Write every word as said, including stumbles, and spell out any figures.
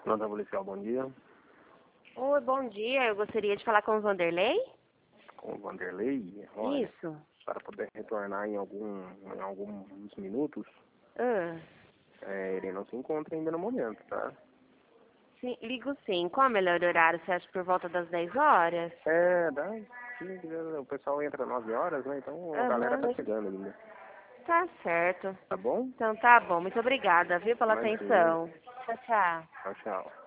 Planta policial, bom dia. Oi, bom dia. Eu gostaria de falar com o Vanderlei. Com o Vanderlei, olha, Isso. para poder retornar em, algum, em alguns minutos, Ah, é, ele não se encontra ainda no momento, tá? sim, ligo sim. Qual é o melhor horário? Você acha por volta das dez horas? É, dá, sim, o pessoal entra às nove horas, né? Então a galera Aham. tá chegando ainda. Tá certo. Tá bom? Então tá bom. Muito obrigada, viu, pela Imagina. atenção. Tchau, tchau. Tchau, tchau.